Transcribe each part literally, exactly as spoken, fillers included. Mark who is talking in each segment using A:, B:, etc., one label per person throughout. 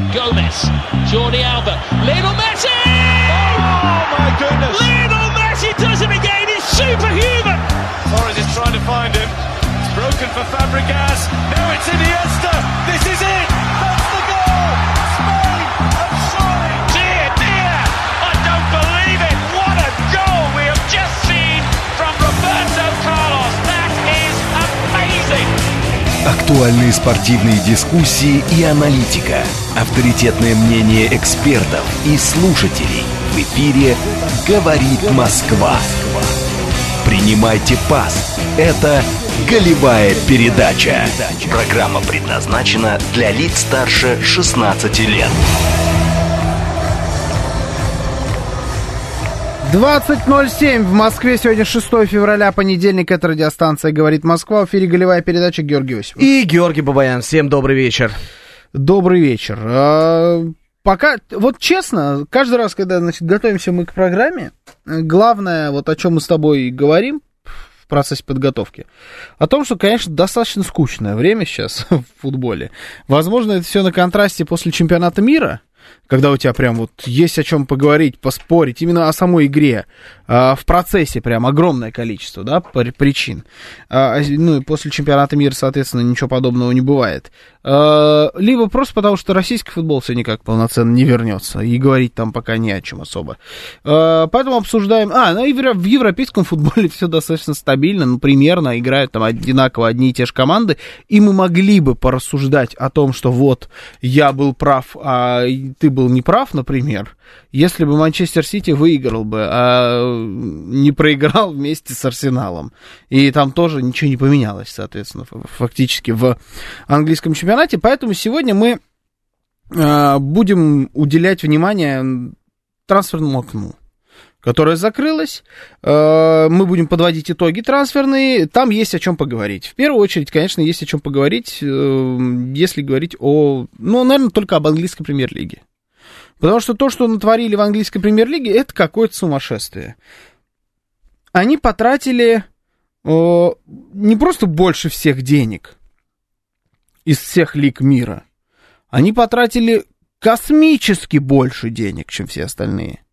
A: Gomez, Jordi Alba, Lionel Messi! Oh my goodness! Lionel Messi does it again, he's superhuman!
B: Torres is trying to find him. It's broken for Fabregas. Now it's Iniesta. This is it. That's the goal. Spain have soaring.
A: Dear, dear, I don't believe it. What a goal we have just seen from Roberto Carlos. That is amazing.
C: Актуальные спортивные дискуссии и аналитика. Авторитетное мнение экспертов и слушателей. В эфире «Говорит Москва». Принимайте пас. Это «Голевая передача». Программа предназначена для лиц старше шестнадцати лет.
D: двадцать ноль семь в Москве. Сегодня шестое февраля, понедельник. Это радиостанция «Говорит Москва». В эфире «Голевая передача». Георгий Осипов.
E: И Георгий Бабаян. Всем добрый вечер.
D: Добрый вечер. А, пока, вот честно, каждый раз, когда, значит, готовимся мы к программе, главное, вот о чем мы с тобой говорим в процессе подготовки, о том, что, конечно, достаточно скучное время сейчас в футболе. Возможно, это все на контрасте после чемпионата мира, когда у тебя прям вот есть о чем поговорить, поспорить, именно о самой игре, э, в процессе прям огромное количество, да, причин. Э, ну и после чемпионата мира, соответственно, ничего подобного не бывает. Э, либо просто потому, что российский футбол все никак полноценно не вернется, и говорить там пока не о чем особо. Э, поэтому обсуждаем... А, ну и в европейском футболе все достаточно стабильно, ну, примерно, играют там одинаково одни и те же команды, и мы могли бы порассуждать о том, что вот, я был прав, а ты был не прав, например, если бы Манчестер Сити выиграл бы, а не проиграл вместе с Арсеналом. И там тоже ничего не поменялось, соответственно, фактически в английском чемпионате. Поэтому сегодня мы э, будем уделять внимание трансферному окну, которое закрылось. Э, мы будем подводить итоги трансферные. Там есть о чем поговорить. В первую очередь, конечно, есть о чем поговорить, э, если говорить о... Ну, наверное, только об английской премьер-лиге. Потому что то, что натворили в английской премьер-лиге, это какое-то сумасшествие. Они потратили э, не просто больше всех денег из всех лиг мира. Они потратили космически больше денег, чем все остальные.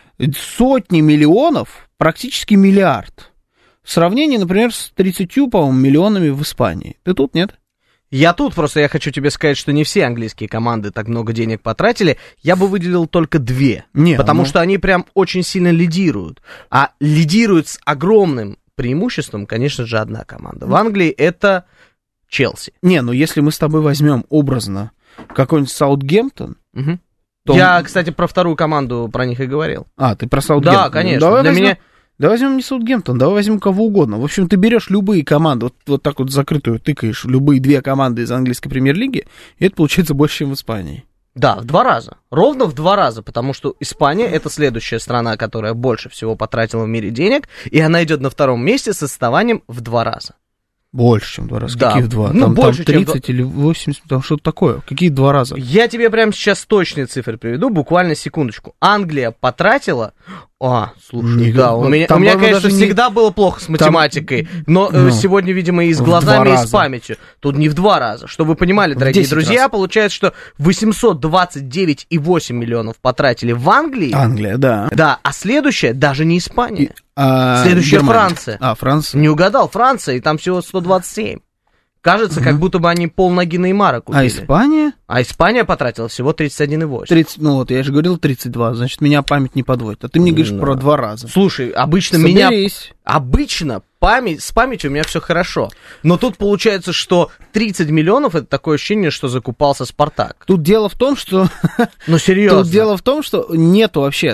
D: Сотни миллионов, практически миллиард. В сравнении, например, с тридцатью, по-моему, миллионами в Испании. Ты тут, нет?
E: Я тут, просто я хочу тебе сказать, что не все английские команды так много денег потратили. Я бы выделил только две,
D: не,
E: потому
D: ну...
E: что они прям очень сильно лидируют. А лидирует с огромным преимуществом, конечно же, одна команда. В Англии это Челси.
D: Не, ну если мы с тобой возьмем образно какой-нибудь Саутгемптон...
E: Угу. То... Я, кстати, про вторую команду про них и говорил.
D: А, ты про Саутгемптон.
E: Да, конечно.
D: Давай
E: Для
D: возьмем...
E: меня...
D: Давай возьмем не Саутгемптон, давай возьмем кого угодно. В общем, ты берешь любые команды, вот, вот так вот закрытую тыкаешь, любые две команды из английской премьер-лиги, и это получается больше, чем в Испании.
E: Да, в два раза. Ровно в два раза, потому что Испания — это следующая страна, которая больше всего потратила в мире денег, и она идет на втором месте с отставанием в два раза.
D: Больше, чем два раза.
E: Да.
D: Какие в два?
E: Ну,
D: там,
E: больше,
D: там тридцать
E: чем...
D: или восемьдесят, там что-то такое. Какие два раза?
E: Я тебе прямо сейчас точные цифры приведу, буквально секундочку. Англия потратила... А, слушай,
D: не,
E: да, у меня, у меня конечно, всегда не... было плохо с математикой, там... но ну, сегодня, видимо, и с глазами, и с памятью. Тут не в два раза. Чтобы вы понимали, дорогие друзья, раз. Получается, что восемьсот двадцать девять и восемь миллионов потратили в Англии.
D: Англия, да.
E: Да, а следующая даже не Испания.
D: И, а,
E: следующая
D: Германия.
E: Франция.
D: А, Франция.
E: Не угадал, Франция, и там всего сто двадцать семь. Кажется, угу. как будто бы они полноги Неймара купили.
D: А Испания?
E: А Испания потратила всего тридцать один и восемь.
D: тридцать, ну вот, я же говорил тридцать два, значит, меня память не подводит. А ты мне говоришь да. про два раза.
E: Слушай, обычно
D: Соберись.
E: меня... Обычно память, с памятью у меня все хорошо. Но тут получается, что тридцать миллионов — это такое ощущение, что закупался Спартак.
D: Тут дело в том, что...
E: Ну, серьезно.
D: Тут дело в том, что нету вообще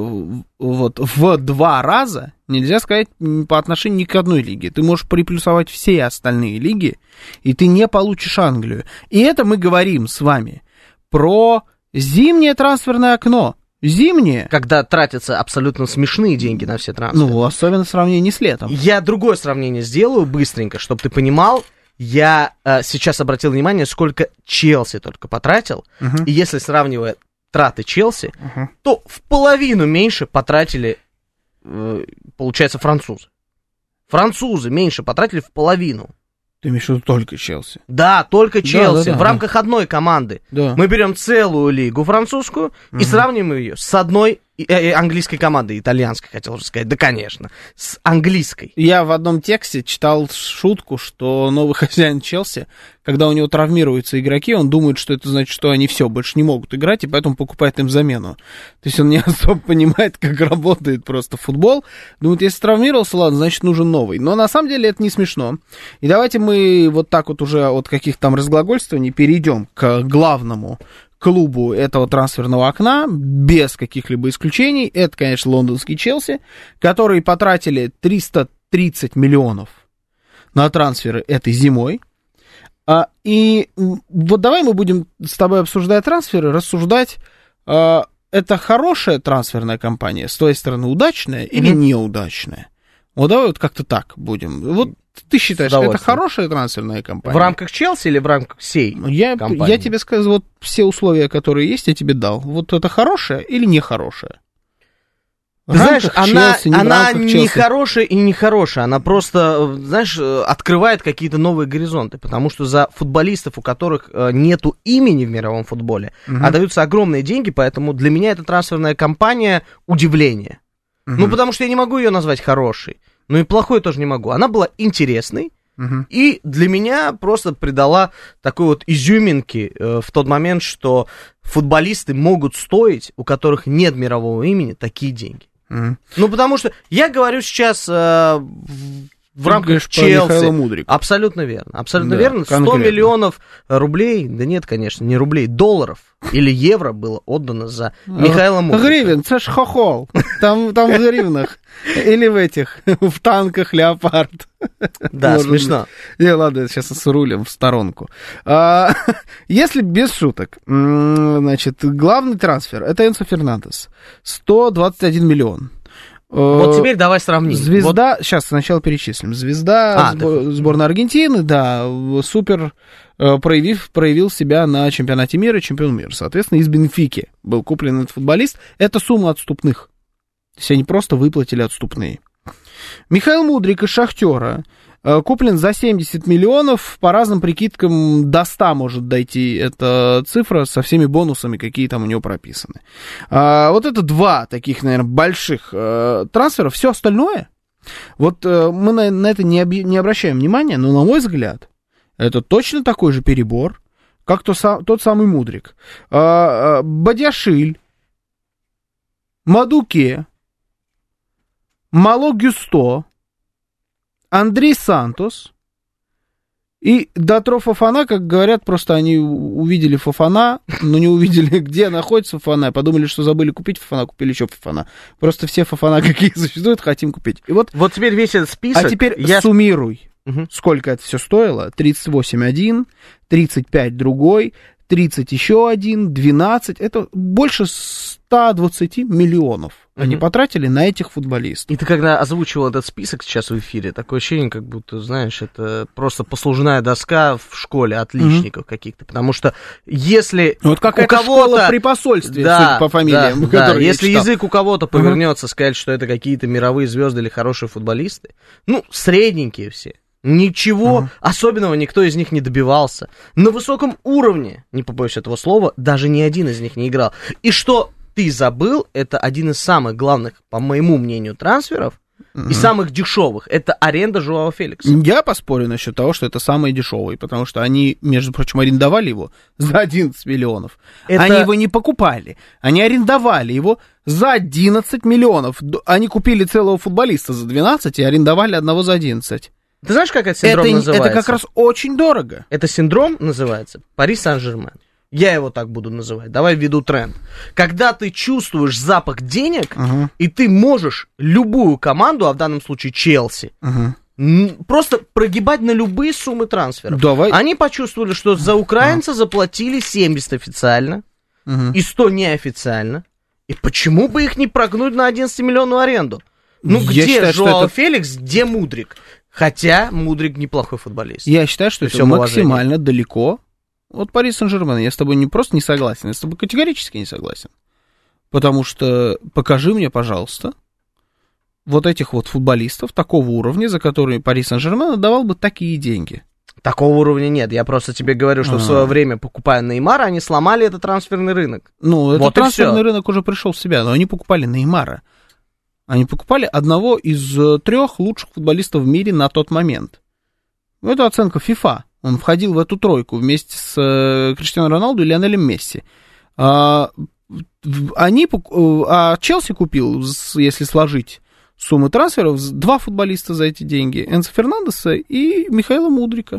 D: вот в два раза, нельзя сказать по отношению ни к одной лиге. Ты можешь приплюсовать все остальные лиги, и ты не получишь Англию. И это мы говорим с вами про зимнее трансферное окно. Зимнее.
E: Когда тратятся абсолютно смешные деньги на все трансферы.
D: Ну, особенно в сравнении с летом.
E: Я другое сравнение сделаю быстренько, чтобы ты понимал. Я э, сейчас обратил внимание, сколько Челси только потратил. Uh-huh. И если сравнивая траты Челси, uh-huh. то в половину меньше потратили, э, получается, французы. Французы меньше потратили в половину.
D: Ты имеешь в виду только Челси?
E: Да, только Челси. Да, да, да. В рамках одной команды.
D: Да.
E: Мы берем целую лигу французскую угу. и сравниваем ее с одной э, английской командой, итальянской, хотел уже сказать. Да, конечно, с английской.
D: Я в одном тексте читал шутку, что новый хозяин Челси, когда у него травмируются игроки, он думает, что это значит, что они все, больше не могут играть, и поэтому покупает им замену. То есть он не особо понимает, как работает просто футбол. Думает, если травмировался, ладно, значит, нужен новый. Но на самом деле это не смешно. И давайте мы вот так вот уже от каких-то там разглагольствований перейдем к главному клубу этого трансферного окна, без каких-либо исключений. Это, конечно, лондонский Челси, которые потратили триста тридцать миллионов на трансферы этой зимой. А, и вот давай мы будем с тобой, обсуждая трансферы, рассуждать, а, это хорошая трансферная кампания, с твоей стороны удачная или mm-hmm. неудачная? Вот давай вот как-то так будем. Вот ты считаешь, что это хорошая трансферная кампания?
E: В рамках Челси или в рамках всей
D: я,
E: компании?
D: Я тебе сказал, вот все условия, которые есть, я тебе дал. Вот это хорошая или нехорошая?
E: Ты знаешь, она, Челси, не, она не хорошая и не хорошая, она просто, знаешь, открывает какие-то новые горизонты, потому что за футболистов, у которых нету имени в мировом футболе, угу. отдаются огромные деньги, поэтому для меня эта трансферная кампания удивление. Угу. Ну, потому что я не могу ее назвать хорошей, но и плохой тоже не могу. Она была интересной, угу. и для меня просто придала такой вот изюминки э, в тот момент, что футболисты могут стоить, у которых нет мирового имени, такие деньги. Mm. Ну, потому что я говорю сейчас э, в рамках Челси. Абсолютно верно. Абсолютно да, верно. сто конкретно. Миллионов рублей, да нет, конечно, не рублей, долларов или евро было отдано за Михаила Мудрика.
D: Гривен, это ж хохол. Там, там в гривнах. Или в этих, в танках Леопард.
E: Да, смешно.
D: Не, ладно, сейчас с рулем в сторонку. А, если без шуток, значит, главный трансфер, это Энсо Фернандес. сто двадцать один миллион.
E: Вот теперь давай сравним.
D: Звезда, вот. Сейчас сначала перечислим. Звезда а, сбор, ты... сборной Аргентины, да, супер проявив, проявил себя на чемпионате мира, чемпион мира. Соответственно, из Бенфики был куплен этот футболист. Это сумма отступных. То есть они просто выплатили отступные. Михаил Мудрик из Шахтера куплен за семьдесят миллионов, по разным прикидкам до ста может дойти эта цифра со всеми бонусами, какие там у него прописаны. А, вот это два таких, наверное, больших а, трансфера. Все остальное, вот а, мы на, на это не, об, не обращаем внимания, но, на мой взгляд, это точно такой же перебор, как то, тот самый Мудрик. А, а, Бадиашиль, Мадуке, Мало Гюсто, Андрей Сантос и Датро Фофана, как говорят, просто они увидели Фофана, но не увидели, где находится Фофана, подумали, что забыли купить Фофана, купили еще Фофана. Просто все Фофана, какие существуют, хотим купить. И вот,
E: вот теперь весь этот список...
D: А теперь я... суммируй, угу. сколько это все стоило. тридцать восемь один, тридцать пять другой, тридцать еще один, двенадцать. Это больше ста двадцати миллионов. Они mm-hmm. потратили на этих футболистов.
E: И ты когда озвучивал этот список сейчас в эфире, такое ощущение, как будто, знаешь, это просто послужная доска в школе отличников mm-hmm. каких-то. Потому что если
D: вот какая-то
E: у кого-то...
D: школа при посольстве,
E: да,
D: судя по фамилиям,
E: да, да. Если язык у кого-то повернется, mm-hmm. сказать, что это какие-то мировые звезды или хорошие футболисты, ну, средненькие все. Ничего uh-huh. особенного никто из них не добивался. На высоком уровне, не побоюсь этого слова, даже ни один из них не играл. И что ты забыл, это один из самых главных, по моему мнению, трансферов uh-huh. и самых дешевых. Это аренда Жоао Феликса.
D: Я поспорю насчет того, что это самый дешевый, потому что они, между прочим, арендовали его за одиннадцать миллионов. Это... Они его не покупали, они арендовали его за одиннадцать миллионов. Они купили целого футболиста за двенадцать и арендовали одного за одиннадцать.
E: Ты знаешь, как этот синдром
D: это,
E: называется?
D: Это как раз очень дорого.
E: Это синдром называется Пари Сен-Жермен. Я его так буду называть. Давай введу тренд. Когда ты чувствуешь запах денег, uh-huh. и ты можешь любую команду, а в данном случае Челси, uh-huh. н- просто прогибать на любые суммы трансферов.
D: Давай.
E: Они почувствовали, что за украинца uh-huh. заплатили семьдесят официально uh-huh. и сто неофициально. И почему бы их не прогнуть на одиннадцатимиллионную аренду? Ну, Я где считаю, Жоао это... Феликс, где Мудрик? Хотя Мудрик неплохой футболист.
D: Я считаю, что это максимально уважение. Далеко от Пари Сен-Жермена. Я с тобой не просто не согласен, я с тобой категорически не согласен. Потому что покажи мне, пожалуйста, вот этих вот футболистов такого уровня, за которые Пари Сен-Жермен отдавал бы такие деньги.
E: Такого уровня нет. Я просто тебе говорю, что А-а-а. в свое время, покупая Неймара, они сломали этот трансферный рынок.
D: Ну, этот вот трансферный рынок уже пришел в себя, но они покупали Неймара. Они покупали одного из трех лучших футболистов в мире на тот момент. Это оценка FIFA. Он входил в эту тройку вместе с Криштиано Роналду и Лионелем Месси. А, они, а Челси купил, если сложить суммы трансферов, два футболиста за эти деньги. Энцо Фернандеса и Михаила Мудрика.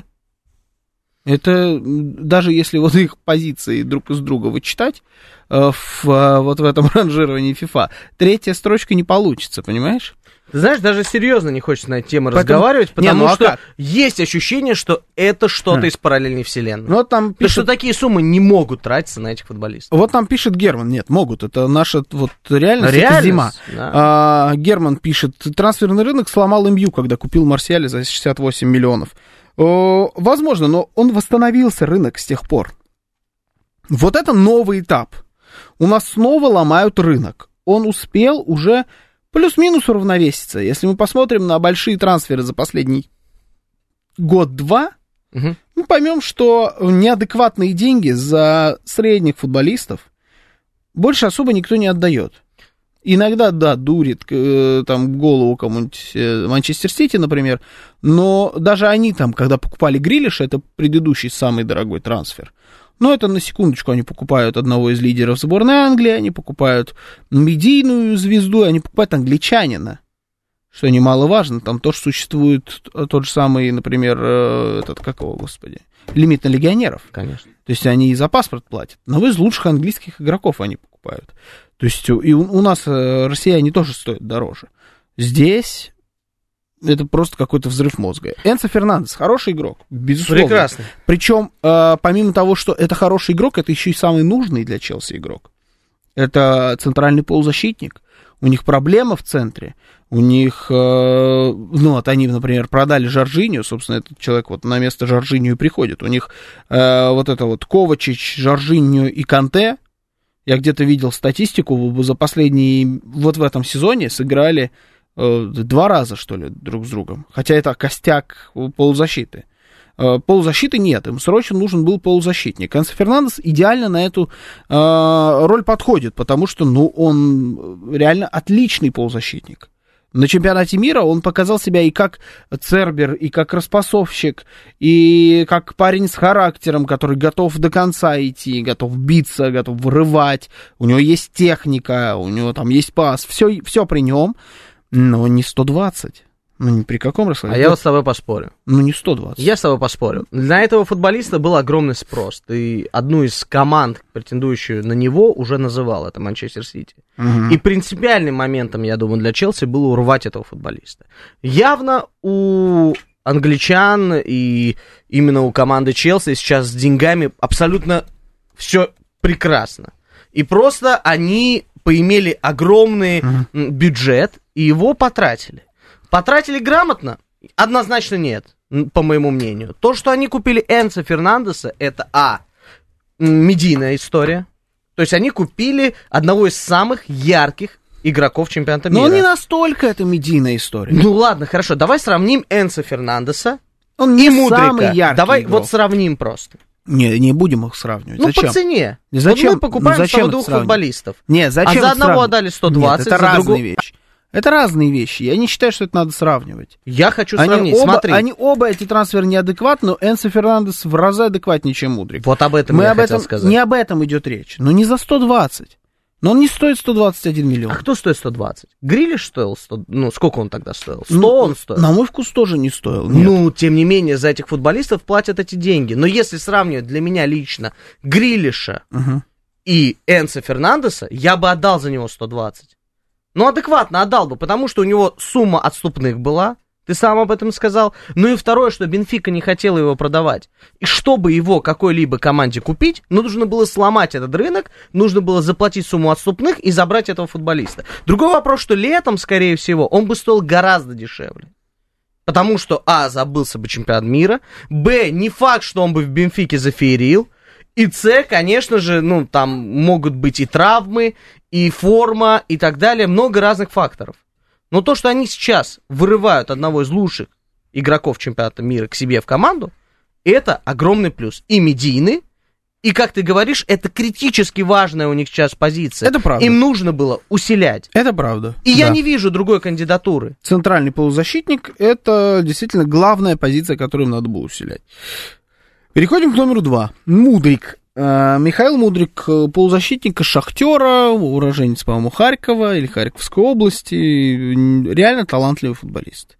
D: Это даже если вот их позиции друг из друга вычитать в, вот в этом ранжировании FIFA, третья строчка не получится, понимаешь?
E: Ты знаешь, даже серьезно не хочется на эту тему Поэтому... разговаривать, потому не, ну, а что как? Есть ощущение, что это что-то хм. из параллельной вселенной.
D: Ну, там пишет...
E: что такие суммы не могут тратиться на этих футболистов.
D: Вот там пишет Герман, нет, могут, это наша вот реальность, реальность это зима. Да. А, Герман пишет, трансферный рынок сломал МЮ, когда купил Марсиаля за шестьдесят восемь миллионов. О, возможно, но он восстановился, рынок, с тех пор. Вот это новый этап. У нас снова ломают рынок. Он успел уже... плюс-минус уравновесится. Если мы посмотрим на большие трансферы за последний год-два, угу. мы поймем, что неадекватные деньги за средних футболистов больше особо никто не отдает. Иногда, да, дурит э, там голову кому-нибудь э, Манчестер Сити, например, но даже они там, когда покупали Грилиша, это предыдущий самый дорогой трансфер. Но это на секундочку, они покупают одного из лидеров сборной Англии, они покупают медийную звезду, они покупают англичанина, что немаловажно, там тоже существует тот же самый, например, этот, какого, господи, лимит на легионеров.
E: Конечно.
D: То есть они и за паспорт платят, но из лучших английских игроков они покупают. То есть и у, у нас россияне тоже стоят дороже. Здесь... это просто какой-то взрыв мозга. Энцо Фернандес хороший игрок, безусловно.
E: Прекрасно.
D: Причем, э, помимо того, что это хороший игрок, это еще и самый нужный для Челси игрок. Это центральный полузащитник. У них проблема в центре. У них, э, ну, вот они, например, продали Жоржинью, собственно, этот человек вот на место Жоржинью и приходит. У них э, вот это вот Ковачич, Жоржинью и Канте. Я где-то видел статистику, за последние, вот в этом сезоне сыграли два раза, что ли, друг с другом. Хотя это костяк полузащиты. Полузащиты нет, им срочно нужен был полузащитник. Энцо Фернандес идеально на эту э, роль подходит, потому что, ну, он реально отличный полузащитник. На чемпионате мира он показал себя и как цербер, и как распасовщик, и как парень с характером, который готов до конца идти, готов биться, готов вырывать. У него есть техника, у него там есть пас, все, все при нем. Но не сто двадцать. Ну, ни при каком раскладе.
E: А я вот с тобой поспорю.
D: Ну, не сто двадцать.
E: Я с тобой поспорю. На этого футболиста был огромный спрос. Ты одну из команд, претендующую на него, уже называл. Это Манчестер Сити. Угу. И принципиальным моментом, я думаю, для Челси было урвать этого футболиста. Явно у англичан и именно у команды Челси сейчас с деньгами абсолютно все прекрасно. И просто они поимели огромный угу. бюджет и его потратили. Потратили грамотно? Однозначно нет, по моему мнению. То, что они купили Энцо Фернандеса, это, а, медийная история. То есть они купили одного из самых ярких игроков чемпионата мира.
D: Но не настолько это медийная история.
E: Ну ладно, хорошо, давай сравним Энцо Фернандеса
D: Он не и Мудрика. Самый яркий
E: Давай
D: игрок.
E: Вот сравним просто.
D: Не, не будем их сравнивать.
E: Ну,
D: зачем?
E: по цене.
D: Зачем?
E: Вот мы покупаем
D: ну, зачем
E: двух футболистов.
D: Не, зачем
E: а за одного отдали сто двадцать.
D: Нет, это
E: за
D: разные
E: другого...
D: вещи. Это разные вещи. Я не считаю, что это надо сравнивать.
E: Я хочу
D: они
E: сравнить.
D: Оба,
E: Смотри.
D: Они оба, эти трансферы неадекватны, но Энцо Фернандес в разы адекватнее, чем Мудрик.
E: Вот об этом
D: Мы
E: я
D: об
E: хотел
D: этом,
E: сказать.
D: Не об этом идет речь. Но не за сто двадцать. Но он не стоит сто двадцать один миллион.
E: А кто стоит сто двадцать? Грилиш стоил сто... Ну, сколько он тогда стоил? сто
D: ну,
E: он стоил?
D: На мой вкус тоже не стоил. Нет.
E: Ну, тем не менее, за этих футболистов платят эти деньги. Но если сравнивать для меня лично Грилиша угу. и Энцо Фернандеса, я бы отдал за него сто двадцать. Ну, адекватно отдал бы, потому что у него сумма отступных была. Ты сам об этом сказал. Ну и второе, что Бенфика не хотела его продавать. И чтобы его какой-либо команде купить, ну, нужно было сломать этот рынок, нужно было заплатить сумму отступных и забрать этого футболиста. Другой вопрос, что летом, скорее всего, он бы стоил гораздо дешевле. Потому что, а, забылся бы чемпионат мира, б, не факт, что он бы в Бенфике зафеерил, и С, конечно же, ну, там могут быть и травмы, и форма, и так далее, много разных факторов. Но то, что они сейчас вырывают одного из лучших игроков чемпионата мира к себе в команду, Это огромный плюс. И медийный, и, как ты говоришь, это критически важная у них сейчас позиция.
D: Это правда.
E: Им нужно было усилять.
D: Это правда.
E: И
D: да.
E: я не вижу другой кандидатуры.
D: Центральный полузащитник — это действительно главная позиция, которую им надо было усилять. Переходим к номеру два. Мудрик. Михаил Мудрик, полузащитник Шахтера, уроженец, по-моему, Харькова или Харьковской области. Реально талантливый футболист.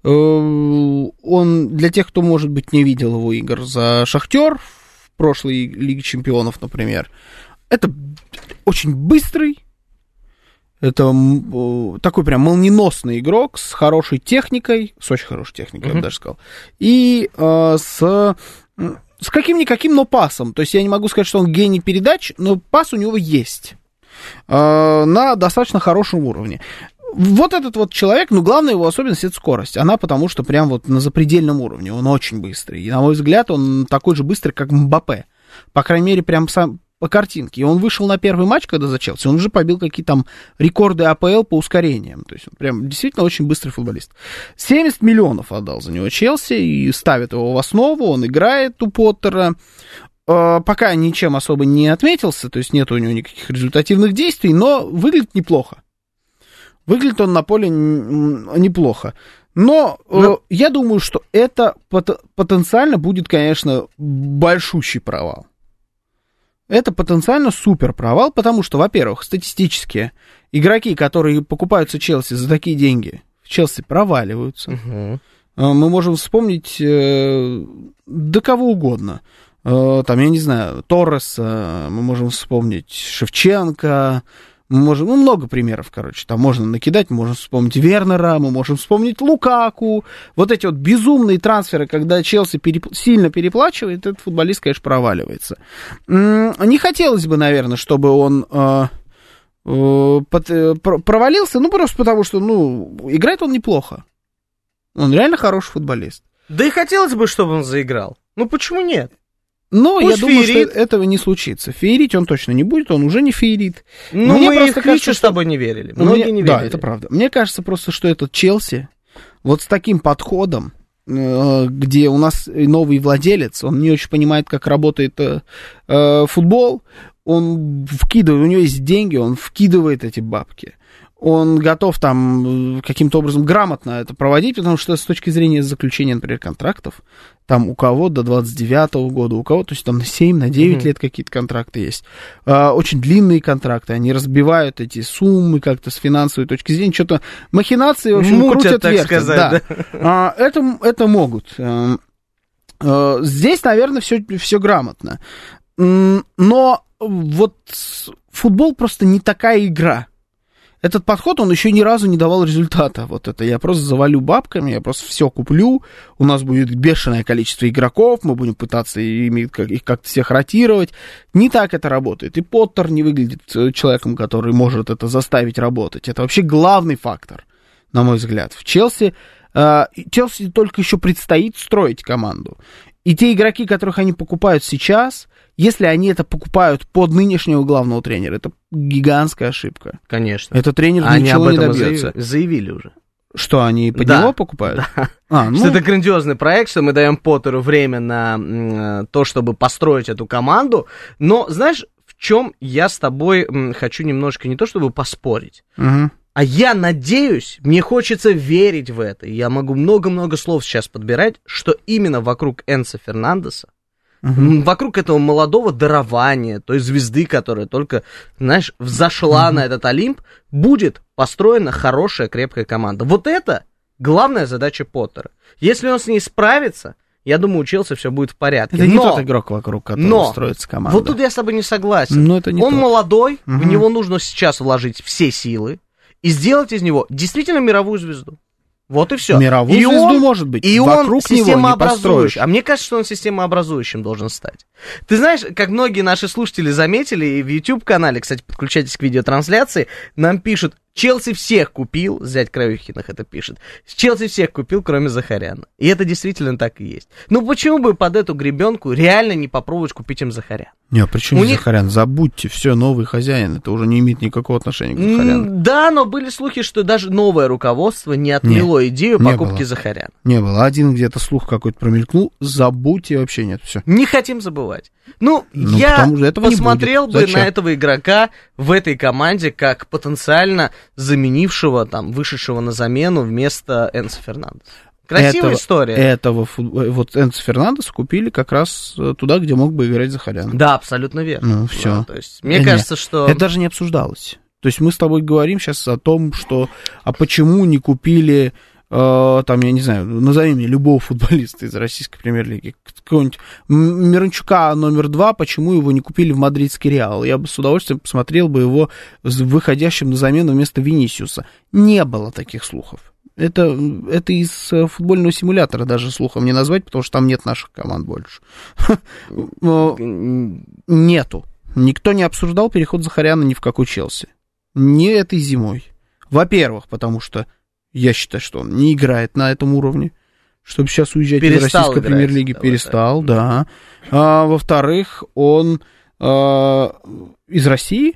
D: Он, для тех, кто, может быть, не видел его игр за Шахтер в прошлой Лиге Чемпионов, например, это очень быстрый, это такой прям молниеносный игрок с хорошей техникой, с очень хорошей техникой, mm-hmm. я бы даже сказал, и э, с... С каким-никаким, но пасом. То есть я не могу сказать, что он гений передач, но пас у него есть. Э, на достаточно хорошем уровне. Вот этот вот человек, ну, главная его особенность — это скорость. Она потому что прям вот на запредельном уровне. Он очень быстрый. И, на мой взгляд, он такой же быстрый, как Мбаппе. По крайней мере, прям сам... по картинке. И он вышел на первый матч, когда за Челси, он уже побил какие-то там рекорды АПЛ по ускорениям. То есть он прям действительно очень быстрый футболист. семьдесят миллионов отдал за него Челси и ставит его в основу, он играет у Поттера. Пока ничем особо не отметился, то есть нет у него никаких результативных действий, но выглядит неплохо. Выглядит он на поле неплохо. Но, но... Э, я думаю, что это пот- потенциально будет, конечно, большущий провал. Это потенциально супер провал, потому что, во-первых, статистически игроки, которые покупаются Челси за такие деньги, в Челси проваливаются. Угу. Мы можем вспомнить э, да кого угодно. Э, там, я не знаю, Торреса, мы можем вспомнить Шевченко, мы можем, ну, много примеров, короче, там можно накидать, мы можем вспомнить Вернера, мы можем вспомнить Лукаку. Вот эти вот безумные трансферы, когда Челси переп... сильно переплачивает, этот футболист, конечно, проваливается. Не хотелось бы, наверное, чтобы он э, э, под, э, провалился, ну, просто потому что, ну, играет он неплохо. Он реально хороший футболист.
E: Да и хотелось бы, чтобы он заиграл. Ну, почему нет?
D: Но пусть я думаю, феерит. Что этого не случится. Феерить он точно не будет, он уже не феерит.
E: Ну, мы просто кажется, с тобой не верили. Многие
D: мне,
E: не верили.
D: Да, это правда. Мне кажется просто, что этот Челси, вот с таким подходом, где у нас новый владелец, он не очень понимает, как работает э, футбол, он вкидывает, у него есть деньги, он вкидывает эти бабки. Он готов там каким-то образом грамотно это проводить, потому что с точки зрения заключения, например, контрактов, там у кого до двадцать девятого года, у кого, то есть там на семь, на девять mm-hmm. лет какие-то контракты есть. А, очень длинные контракты, они разбивают эти суммы как-то с финансовой точки зрения, что-то махинации, в общем,
E: мутят,
D: крутят,
E: так
D: вертят.
E: Сказать,
D: да.
E: Да.
D: А, это, это могут. А, а, здесь, наверное, все, все грамотно. Но вот футбол просто не такая игра. Этот подход, он еще ни разу не давал результата. Вот это я просто завалю бабками, я просто все куплю, у нас будет бешеное количество игроков, мы будем пытаться ими, их как-то всех ротировать. Не так это работает. И Поттер не выглядит человеком, который может это заставить работать. Это вообще главный фактор, на мой взгляд. В Челси, э, Челси только еще предстоит строить команду. И те игроки, которых они покупают сейчас, если они это покупают под нынешнего главного тренера, это гигантская ошибка.
E: Конечно.
D: Этот тренер
E: они
D: ничего
E: об
D: не
E: этом
D: добьется.
E: Заявили уже.
D: Что, они под
E: да,
D: него покупают?
E: Да.
D: А, ну...
E: Что это грандиозный проект, что мы даем Поттеру время на то, чтобы построить эту команду. Но, знаешь, в чем я с тобой хочу немножко не то, чтобы поспорить,
D: угу.
E: а я надеюсь, мне хочется верить в это, и я могу много-много слов сейчас подбирать, что именно вокруг Энцо Фернандеса, uh-huh. вокруг этого молодого дарования, той звезды, которая только, знаешь, взошла uh-huh. на этот Олимп, будет построена хорошая, крепкая команда. Вот это главная задача Поттера. Если он с ней справится, я думаю, у Челси все будет в порядке.
D: Это
E: но,
D: не тот игрок, вокруг которого
E: но,
D: строится команда.
E: Вот тут я с тобой не согласен.
D: Но это не
E: он
D: тот.
E: молодой, uh-huh. в него нужно сейчас вложить все силы, и сделать из него действительно мировую звезду. Вот и все.
D: Мировую
E: и
D: звезду
E: он,
D: может быть.
E: И
D: вокруг
E: он
D: него не построишь.
E: А мне кажется, что он системообразующим должен стать. Ты знаешь, как многие наши слушатели заметили, и в YouTube-канале, кстати, подключайтесь к видеотрансляции, нам пишут, Челси всех купил, зять Краюхиных это пишет, Челси всех купил, кроме Захаряна. И это действительно так и есть. Ну почему бы под эту гребенку реально не попробовать купить им Захаряна?
D: Не, почему
E: У
D: не
E: них...
D: Захарян? Забудьте, все, новый хозяин, это уже не имеет никакого отношения к Захаряну.
E: Да, но были слухи, что даже новое руководство не отмело
D: не,
E: идею
D: не
E: покупки
D: было.
E: Захаряна.
D: Не было, один где-то слух какой-то промелькнул, забудьте, вообще нет, все.
E: Не хотим забывать. Ну,
D: ну
E: я посмотрел бы на этого игрока в этой команде как потенциально заменившего, там, вышедшего на замену вместо Энцо Фернандеса. Красивая
D: этого,
E: история.
D: Этого, вот Энцо Фернандеса купили как раз туда, где мог бы играть Захарян.
E: Да, абсолютно верно.
D: Ну, все.
E: Да, то есть, мне
D: да
E: кажется,
D: нет,
E: что...
D: Это даже не обсуждалось. То есть мы с тобой говорим сейчас о том, что... А почему не купили... Там, я не знаю, назови мне любого футболиста из российской премьер-лиги. Какого-нибудь Миранчука номер два, почему его не купили в мадридский Реал? Я бы с удовольствием посмотрел бы его выходящим на замену вместо Винисиуса. Не было таких слухов. Это, это из футбольного симулятора даже слухом не назвать, потому что там нет наших команд больше. Нету. Никто не обсуждал переход Захаряна ни в какой Челси. Не этой зимой. Во-первых, потому что я считаю, что он не играет на этом уровне, чтобы сейчас уезжать
E: перестал
D: из российской
E: играть,
D: премьер-лиги. Перестал, да. А, во-вторых, он а, из России.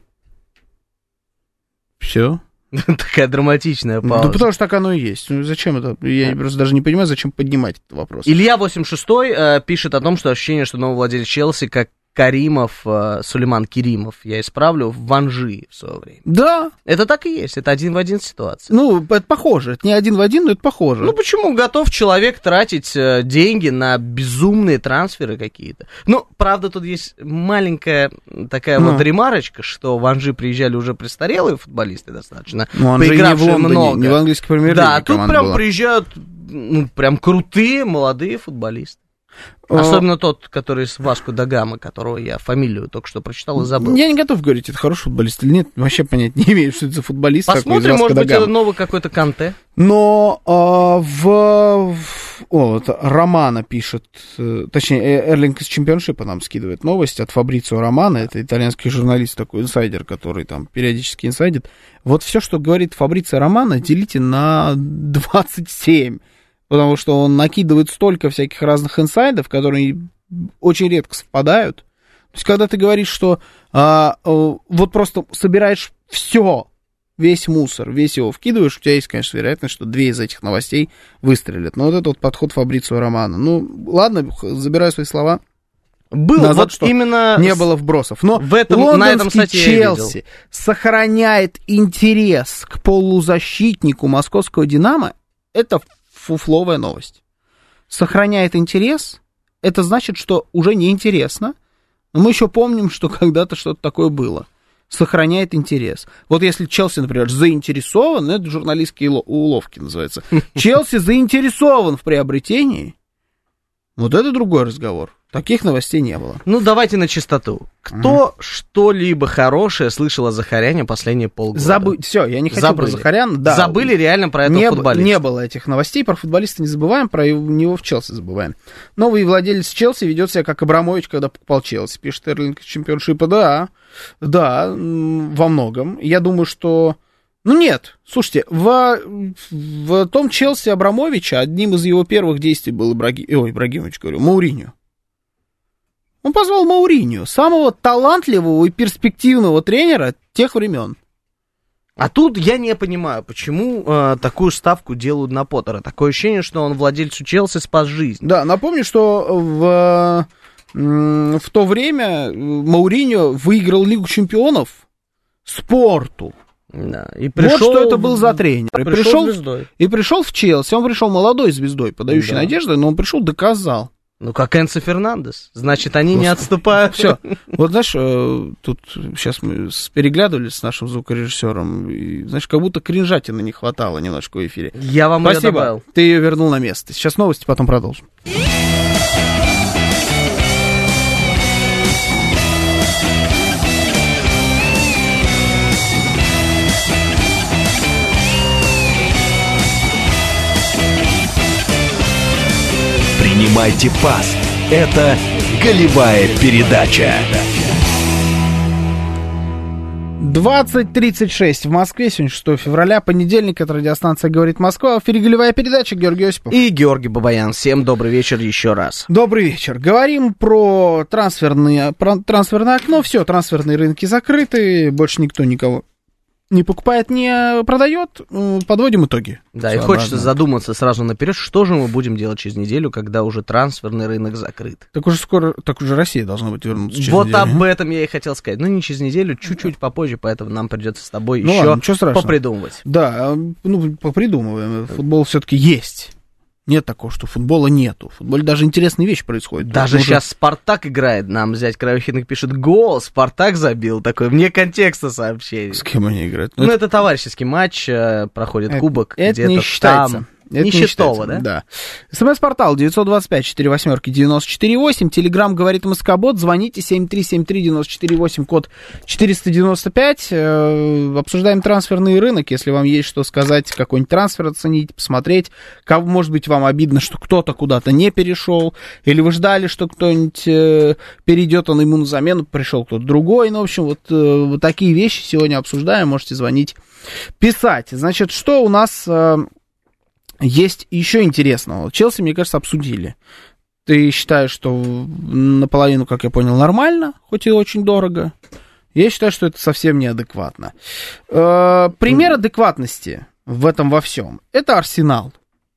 D: Все.
E: Такая драматичная пауза.
D: Ну, потому что так оно и есть. Ну, зачем это? Я просто даже не понимаю, зачем поднимать этот вопрос.
E: Илья восемьдесят шестой э, пишет о том, что ощущение, что новый владелец Челси, как Каримов, э, Сулейман Керимов, я исправлю, в Анжи в свое время.
D: Да.
E: Это так и есть, это один в один ситуация.
D: Ну, это похоже, это не один в один, но это похоже.
E: Ну, почему готов человек тратить э, деньги на безумные трансферы какие-то? Ну, правда, тут есть маленькая такая ну. вот ремарочка, что в Анжи приезжали уже престарелые футболисты достаточно,
D: ну,
E: поигравшие
D: не в Лондоне,
E: много.
D: Не в английской премьер-лиге.
E: Да, тут прям
D: была.
E: приезжают, ну, прям крутые молодые футболисты. Особенно тот, который с Васко да Гамы, которого я фамилию только что прочитал и забыл.
D: Я не готов говорить, это хороший футболист или нет, вообще понять не имею, что это за футболист.
E: Посмотрим, может быть, это новый какой-то Канте.
D: Но а, в... О, вот, Романо пишет, точнее, Эрлинг из Чемпионшипа нам скидывает новость от Фабрицио Романо, это итальянский журналист, такой инсайдер, который там периодически инсайдит. Вот все, что говорит Фабрицио Романо, делите на двадцать семь. Потому что он накидывает столько всяких разных инсайдов, которые очень редко совпадают. То есть, когда ты говоришь, что а, а, вот просто собираешь все, весь мусор, весь его вкидываешь, у тебя есть, конечно, вероятность, что две из этих новостей выстрелят. Но вот это вот подход Фабрицио Романо. Ну, ладно, забираю свои слова.
E: Был
D: назад,
E: вот
D: что
E: именно
D: не было вбросов. Но
E: в этом, на этом сайте
D: Челси сохраняет интерес к полузащитнику московского «Динамо». Это фуфловая новость. Сохраняет интерес, это значит, что уже неинтересно. Но мы еще помним, что когда-то что-то такое было. Сохраняет интерес. Вот если Челси, например, заинтересован, это журналистские уловки называется. Челси заинтересован в приобретении, вот это другой разговор. Таких новостей не было.
E: Ну, давайте на чистоту. Кто mm. что-либо хорошее слышал о Захаряне последние полгода?
D: Забы... Все, я не хочу
E: Забыли.
D: про Захаряна. Да.
E: Забыли реально про этого
D: не
E: футболиста.
D: Не было этих новостей, про футболиста не забываем, про него в Челси забываем. Новый владелец Челси ведет себя как Абрамович, когда покупал Челси. Пишет Эрлинг из Чемпионшипа. Да, да, во многом. Я думаю, что... Ну нет, слушайте, в, в том Челси Абрамовича одним из его первых действий был Ибраги... Ой, Ибрагимович, говорю, Мауриньо. Он позвал Мауриньо, самого талантливого и перспективного тренера тех времен.
E: А тут я не понимаю, почему э, такую ставку делают на Поттера. Такое ощущение, что он владельцу Челси спас жизнь.
D: Да, напомню, что в, в то время Мауриньо выиграл Лигу чемпионов спорту.
E: Да, и пришел,
D: вот что это был за тренер. И
E: пришел,
D: пришел, и пришел в Челси. Он пришел молодой звездой, подающей да. надежды, но он пришел, доказал.
E: Ну, как Энцо Фернандес. Значит, они Господи. не отступают.
D: Все. Вот, знаешь, тут сейчас мы переглядывались с нашим звукорежиссером, и, знаешь, как будто кринжатины не хватало немножко в эфире.
E: Я вам
D: Спасибо.
E: ее добавил.
D: Ты ее вернул на место. Сейчас новости, потом продолжим.
C: Принимайте пас. Это голевая передача.
D: двадцать тридцать шесть в Москве, сегодня шестого февраля, понедельник, это радиостанция «Говорит Москва», в эфире голевая передача, Георгий Осипов.
E: И Георгий Бабаян. Всем добрый вечер еще раз.
D: Добрый вечер. Говорим про трансферные, про трансферное окно, все, трансферные рынки закрыты, больше никто никого не покупает, не продает, подводим итоги.
E: Да, и хочется задуматься сразу наперед, что же мы будем делать через неделю, когда уже трансферный рынок закрыт.
D: Так уже скоро, так уже Россия должна быть вернуться через
E: вот
D: неделю.
E: об этом я и хотел сказать. Ну, не через неделю, чуть-чуть попозже, поэтому нам придется с тобой
D: ну
E: еще
D: ладно,
E: попридумывать.
D: Да, ну, попридумываем. Футбол все-таки есть. Нет такого, что футбола нету. В футболе даже интересные вещи происходят.
E: Даже сейчас уже... Спартак играет. Нам взять Краюхиных пишет гол, Спартак забил. Такой вне контекста сообщение.
D: С кем они играют?
E: Ну, ну это... это товарищеский матч, проходит
D: это,
E: кубок.
D: Это
E: где-то
D: не считается.
E: Там.
D: Это
E: Нищетово, да?
D: Да. СМС-портал девятьсот двадцать пять сорок восемь девяносто четыре восемь. Телеграм говорит Москобот. Звоните семь три семь три девять четыре восемь, код четыреста девяносто пять. Э, обсуждаем трансферный рынок. Если вам есть что сказать, какой-нибудь трансфер оценить, посмотреть. Как, может быть, вам обидно, что кто-то куда-то не перешел. Или вы ждали, что кто-нибудь э, перейдет, он ему на замену, пришел кто-то другой. Ну, в общем, вот, э, вот такие вещи сегодня обсуждаем. Можете звонить, писать. Значит, что у нас... Э, Есть еще интересного. Челси, мне кажется, обсудили. Ты считаешь, что наполовину, как я понял, нормально, хоть и очень дорого. Я считаю, что это совсем неадекватно. Э, пример адекватности в этом во всем — это Арсенал.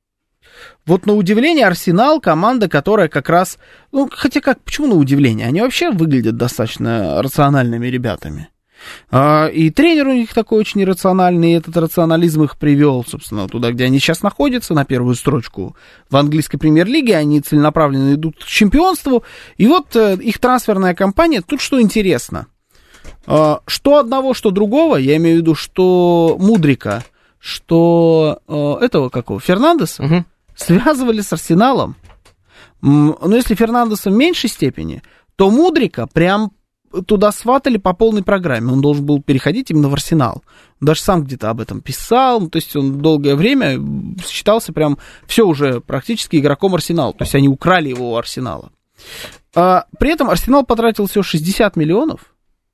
D: Вот на удивление Арсенал — команда, которая как раз... Ну, хотя как, почему на удивление? Они вообще выглядят достаточно рациональными ребятами. И тренер у них такой очень иррациональный, и этот рационализм их привел, собственно, туда, где они сейчас находятся, на первую строчку в английской премьер-лиге. Они целенаправленно идут к чемпионству. И вот их трансферная кампания. Тут что интересно. Что одного, что другого, я имею в виду, что Мудрика, что этого, какого, Фернандеса, угу. связывали с Арсеналом. Но если Фернандеса в меньшей степени, то Мудрика прям туда сватали по полной программе. Он должен был переходить именно в Арсенал. Он даже сам где-то об этом писал. То есть он долгое время считался прям все уже практически игроком Арсенала. То есть они украли его у Арсенала. А, при этом Арсенал потратил всего шестьдесят миллионов.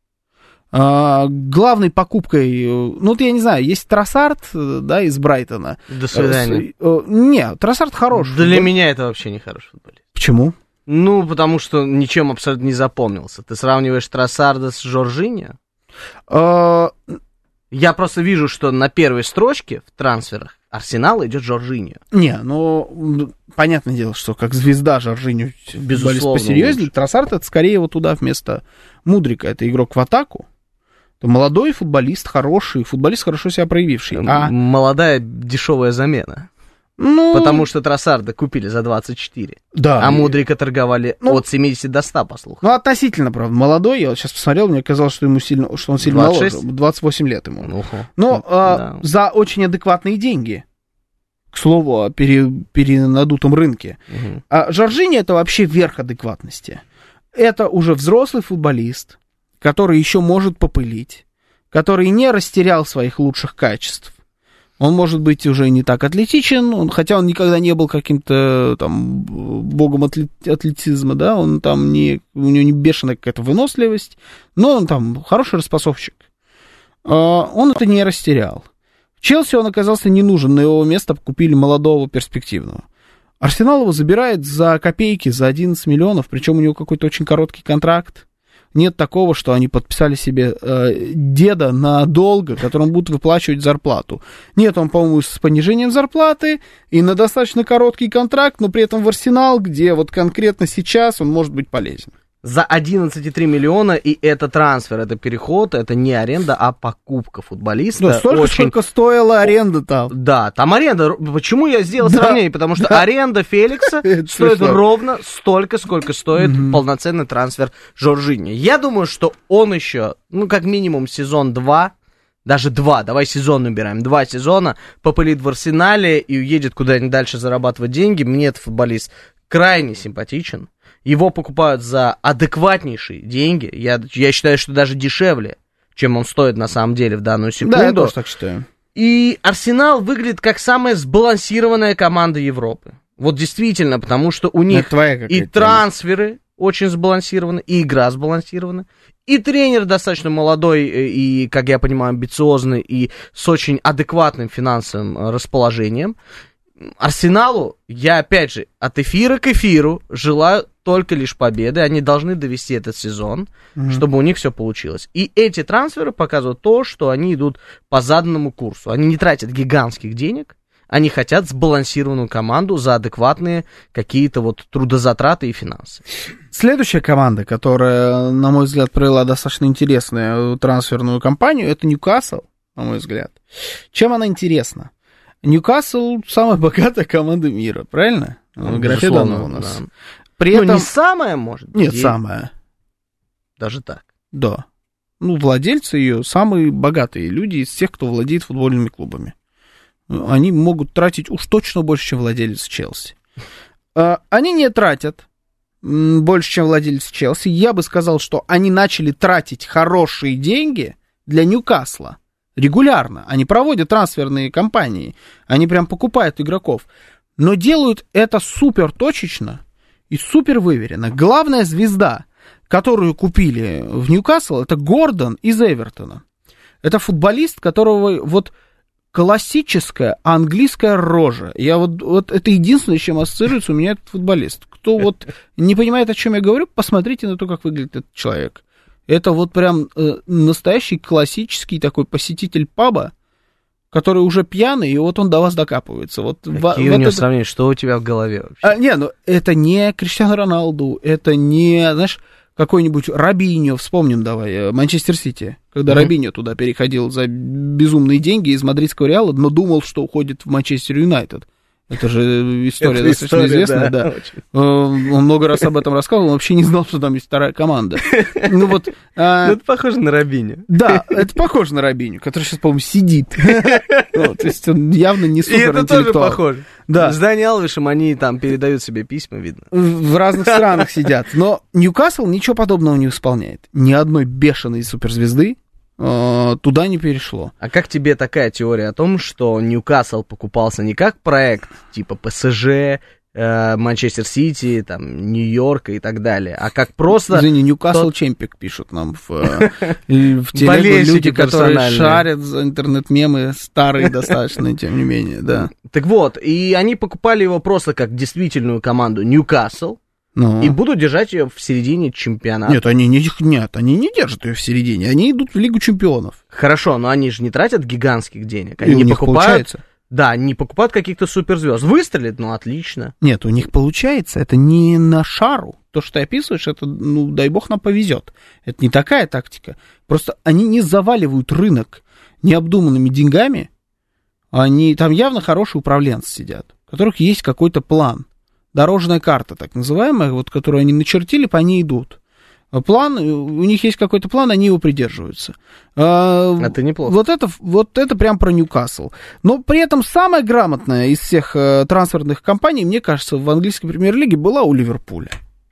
D: А, главной покупкой, ну вот я не знаю, есть Тросард, да, из Брайтона.
E: До свидания.
D: А, нет, Тросард хороший.
E: Для футболист. Меня это вообще не хороший футболист.
D: Почему?
E: Ну, потому что ничем абсолютно не запомнился. Ты сравниваешь Тросарда с Жоржиньо?
D: А...
E: Я просто вижу, что на первой строчке в трансферах Арсенала идет Жоржиньо.
D: Не, ну, понятное дело, что как звезда Жоржиньо безусловно посерьезнее. Тросард — это скорее вот туда вместо Мудрика. Это игрок в атаку. Это молодой футболист, хороший, футболист, хорошо себя проявивший. А...
E: Молодая дешевая замена. Ну, потому что Тросарда купили за двадцать четыре,
D: да,
E: а Мудрика торговали ну, от семидесяти до ста, по слухам.
D: Ну, относительно, правда, молодой. Я вот сейчас посмотрел, мне казалось, что, ему сильно, что он сильно
E: двадцать шесть?
D: моложе. двадцать восемь лет ему.
E: Ну,
D: Но а, да. за очень адекватные деньги. К слову, о пере, перенадутом рынке. Угу. А Жоржиньо — это вообще верх адекватности. Это уже взрослый футболист, который еще может попылить, который не растерял своих лучших качеств. Он может быть уже не так атлетичен, он, хотя он никогда не был каким-то там богом атлетизма, да, он там не, у него не бешеная какая-то выносливость, но он там хороший распасовщик. Он это не растерял. В Челси он оказался не нужен, на его место купили молодого перспективного. Арсенал его забирает за копейки, за одиннадцать миллионов, причем у него какой-то очень короткий контракт. Нет такого, что они подписали себе э, деда надолго, которому будут выплачивать зарплату. Нет, он, по-моему, с понижением зарплаты и на достаточно короткий контракт, но при этом в Арсенал, где вот конкретно сейчас он может быть полезен.
E: За одиннадцать целых три миллиона, и это трансфер, это переход, это не аренда, а покупка футболиста.
D: Да, столько, очень... сколько стоила аренда там.
E: Да, там аренда, почему я сделал да, сравнение? Потому что да. аренда Феликса стоит ровно столько, сколько стоит mm-hmm. полноценный трансфер Жоржиньо. Я думаю, что он еще, ну, как минимум сезон два, даже два, давай сезон убираем, два сезона, попылит в Арсенале и уедет куда-нибудь дальше зарабатывать деньги. Мне этот футболист крайне симпатичен. Его покупают за адекватнейшие деньги. Я, я считаю, что даже дешевле, чем он стоит на самом деле в данную секунду.
D: Да, я тоже так считаю.
E: И Арсенал выглядит как самая сбалансированная команда Европы. Вот действительно, потому что у них и трансферы, очень сбалансирована, и игра сбалансирована, и тренер достаточно молодой и, как я понимаю, амбициозный, и с очень адекватным финансовым расположением. Арсеналу я, опять же, от эфира к эфиру желаю только лишь победы. Они должны довести этот сезон, mm-hmm. чтобы у них все получилось. И эти трансферы показывают то, что они идут по заданному курсу. Они не тратят гигантских денег, они хотят сбалансированную команду за адекватные какие-то вот трудозатраты и финансы.
D: Следующая команда, которая, на мой взгляд, провела достаточно интересную трансферную кампанию, это Ньюкасл, на мой взгляд. Чем она интересна? Ньюкасл самая богатая команда мира, правильно?
E: Ну,
D: графе дано у нас.
E: Да.
D: При
E: ну,
D: этом...
E: не самая, может быть.
D: Нет,
E: и...
D: самая.
E: Даже так.
D: Да. Ну, владельцы ее самые богатые люди из тех, кто владеет футбольными клубами. Они могут тратить уж точно больше, чем владелец Челси. Они не тратят больше, чем владелец Челси. Я бы сказал, что они начали тратить хорошие деньги для Ньюкасла. Регулярно. Они проводят трансферные кампании. Они прям покупают игроков. Но делают это супер точечно и супер выверенно. Главная звезда, которую купили в Ньюкасл, это Гордон из Эвертона. Это футболист, которого вот классическая английская рожа. Я вот, вот это единственное, с чем ассоциируется у меня этот футболист. Кто вот не понимает, о чем я говорю, посмотрите на то, как выглядит этот человек. Это вот прям э, настоящий классический такой посетитель паба, который уже пьяный, и вот он до вас докапывается. Вот,
E: Какие
D: во,
E: у
D: вот
E: него
D: это...
E: сравнения? Что у тебя в голове вообще?
D: А, не, ну это не Криштиану Роналду, это не, знаешь, какой-нибудь Робиньо, вспомним давай, Манчестер Сити, когда mm-hmm. Робиньо туда переходил за безумные деньги из мадридского Реала, но думал, что уходит в Манчестер Юнайтед. Это же история это достаточно история, известная, да. да. Он много раз об этом рассказывал, он вообще не знал, что там есть вторая команда. Ну вот... А...
E: Это похоже на Робиньо.
D: Да, это похоже на Робиньо, который сейчас, по-моему, сидит. То есть он явно не супер интеллектуал.
E: И это тоже похоже.
D: Да.
E: С Дани Алвишем они там передают себе письма, видно.
D: В разных странах сидят. Но Ньюкасл ничего подобного не исполняет. Ни одной бешеной суперзвезды туда не перешло.
E: А как тебе такая теория о том, что Ньюкасл покупался не как проект типа ПСЖ, э, Манчестер Сити, там, Нью-Йорка и так далее, а как просто...
D: Извини, Ньюкасл тот... Чемпик пишут нам в, в телегу люди, которые шарят за интернет-мемы, старые достаточно, тем не менее, да.
E: Так вот, и они покупали его просто как действительную команду Ньюкасл, Ну. И будут держать ее в середине чемпионата.
D: Нет, они не, нет, они не держат ее в середине, они идут в Лигу чемпионов.
E: Хорошо, но они же не тратят гигантских денег. Они
D: и
E: не
D: у них
E: покупают.
D: Получается.
E: Да, они не покупают каких-то суперзвезд. Выстрелит, ну отлично.
D: Нет, у них получается, это не на шару. То, что ты описываешь, это, ну, дай бог, нам повезет. Это не такая тактика. Просто они не заваливают рынок необдуманными деньгами. Они, там явно хорошие управленцы сидят, у которых есть какой-то план. Дорожная карта, так называемая, вот, которую они начертили, по ней идут. План, у них есть какой-то план, они его придерживаются.
E: Это неплохо.
D: Вот это, вот это прям про Ньюкасл. Но при этом самая грамотная из всех э, трансферных компаний, мне кажется, в английской премьер-лиге была у Ливерпуля.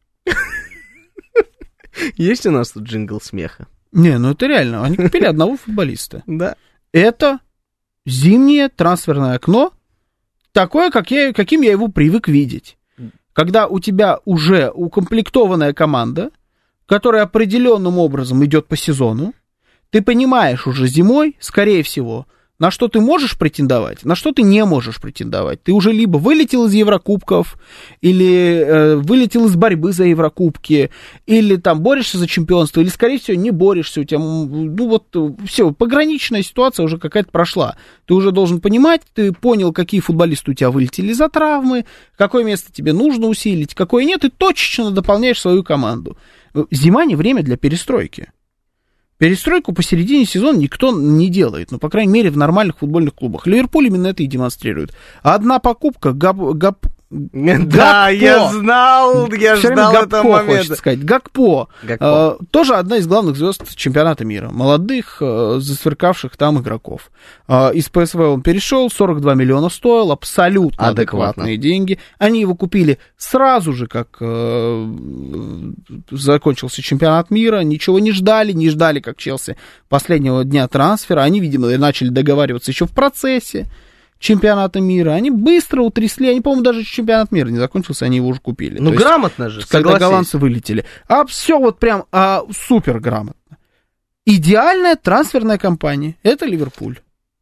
E: Есть у нас тут джингл смеха?
D: Не, ну это реально. Они купили одного футболиста.
E: Да.
D: Это зимнее трансферное окно, такое, как я, каким я его привык видеть. Когда у тебя уже укомплектованная команда, которая определенным образом идет по сезону, ты понимаешь уже зимой, скорее всего, на что ты можешь претендовать, на что ты не можешь претендовать. Ты уже либо вылетел из Еврокубков, или э, вылетел из борьбы за Еврокубки, или там борешься за чемпионство, или, скорее всего, не борешься. У тебя, ну вот, все, пограничная ситуация уже какая-то прошла. Ты уже должен понимать, ты понял, какие футболисты у тебя вылетели за травмы, какое место тебе нужно усилить, какое нет, и точечно дополняешь свою команду. Зима не время для перестройки. Перестройку посередине сезона никто не делает, ну, по крайней мере, в нормальных футбольных клубах. Ливерпуль именно это и демонстрирует. Одна покупка, гап, гап,
E: Да, Гакпо. я знал, я Все ждал Гакпо, этого момента.
D: Сказать. Гакпо, Гакпо. Э, тоже одна из главных звезд чемпионата мира. Молодых, э, засверкавших там игроков. Э, из ПСВ он перешел, сорок два миллиона стоил, абсолютно Адекватно. адекватные деньги. Они его купили сразу же, как э, закончился чемпионат мира, ничего не ждали, не ждали, как Челси, последнего дня трансфера. Они, видимо, начали договариваться еще в процессе. чемпионата мира, они быстро утрясли, они, по-моему, даже чемпионат мира не закончился, они его уже купили.
E: Ну,
D: То
E: грамотно
D: есть,
E: же,
D: когда
E: согласись.
D: голландцы вылетели. А все вот прям а, супер грамотно. Идеальная трансферная кампания. Это Ливерпуль.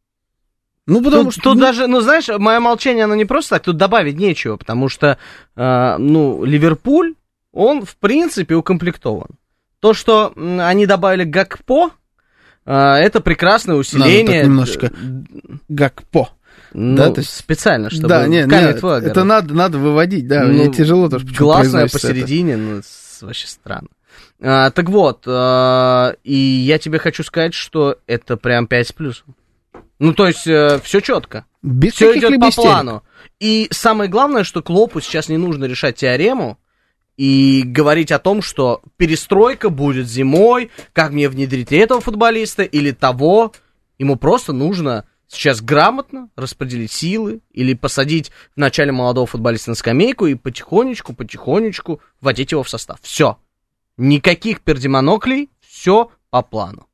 D: Ну, потому
E: тут,
D: что...
E: Тут
D: ну...
E: даже, ну, знаешь, мое молчание, оно не просто так, тут добавить нечего, потому что, э, ну, Ливерпуль, он, в принципе, укомплектован. То, что м, они добавили Гакпо, э, это прекрасное усиление.
D: Надо так немножко Гакпо.
E: Ну,
D: да, то есть...
E: специально, чтобы
D: да, нет,
E: камень
D: нет,
E: твой огород.
D: это надо, надо выводить, да,
E: ну,
D: мне тяжело тоже.
E: Гласное посередине, ну, вообще странно. А, так вот, а, и я тебе хочу сказать, что это прям пять с плюсом. Ну, то есть, э, все четко.
D: Без
E: все идет по
D: истерик.
E: плану. И самое главное, что Клопу сейчас не нужно решать теорему и говорить о том, что перестройка будет зимой, как мне внедрить этого футболиста или того. Ему просто нужно сейчас грамотно распределить силы или посадить вначале молодого футболиста на скамейку и потихонечку, потихонечку вводить его в состав. Все. Никаких пердемоноклей, все по плану.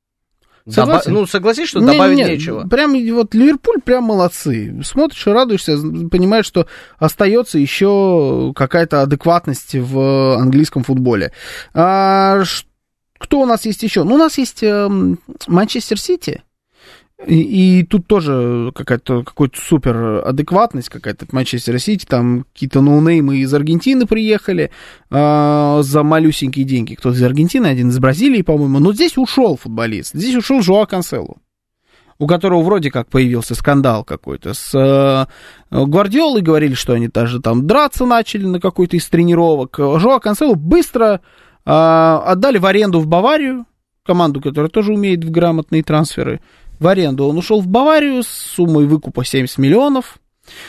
E: Доба- ну, согласись, что не, добавить не, нечего.
D: Прям вот Ливерпуль прям молодцы. Смотришь, радуешься, понимаешь, что остается еще какая-то адекватность в английском футболе. А, кто у нас есть еще? Ну, у нас есть Манчестер Сити. И, и тут тоже какая-то какая-то супер адекватность какая-то в Манчестер Сити, там какие-то ноунеймы из Аргентины приехали э, за малюсенькие деньги. Кто-то из Аргентины, один из Бразилии, по-моему. Но здесь ушел футболист, здесь ушел Жоао Кансело, у которого вроде как появился скандал какой-то. С э, Гвардиолой говорили, что они даже там драться начали на какой-то из тренировок. Жоао Кансело быстро э, отдали в аренду в Баварию, команду, которая тоже умеет в грамотные трансферы. В аренду он ушел в Баварию с суммой выкупа семьдесят миллионов.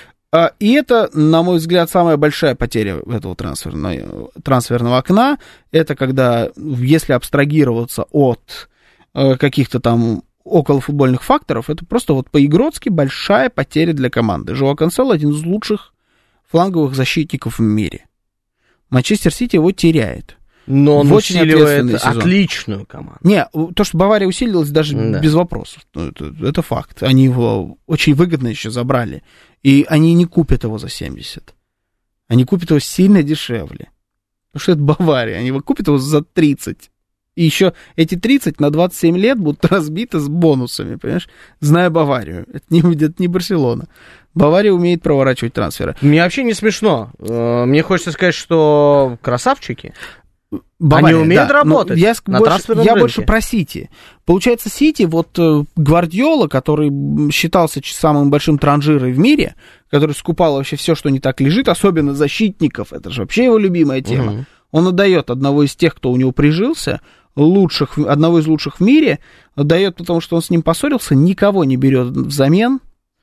D: И это, на мой взгляд, самая большая потеря этого трансферного, трансферного окна. Это когда, если абстрагироваться от каких-то там околофутбольных факторов, это просто вот по-игротски большая потеря для команды. Жоао Кансело один из лучших фланговых защитников в мире. Манчестер Сити его теряет.
E: Но он усиливает отличную команду.
D: Не, то, что Бавария усилилась, даже да. без вопросов. Это, это факт. Они его очень выгодно еще забрали. И они не купят его за семьдесят. Они купят его сильно дешевле. Потому что это Бавария. Они его купят его за тридцать. И еще эти тридцать на двадцать семь лет будут разбиты с бонусами, понимаешь? Зная Баварию. Это не, это не Барселона. Бавария умеет проворачивать трансферы.
E: Мне вообще не смешно. Мне хочется сказать, что красавчики.
D: Бавария,
E: они умеют
D: да,
E: работать
D: я
E: на
D: больше,
E: трансферном
D: я
E: рынке.
D: больше про Сити. Получается, Сити, вот Гвардиола, который считался самым большим транжирой в мире, который скупал вообще все, что не так лежит, особенно защитников, это же вообще его любимая тема. Угу. Он отдает одного из тех, кто у него прижился, лучших, одного из лучших в мире, отдает, потому что он с ним поссорился, никого не берет взамен.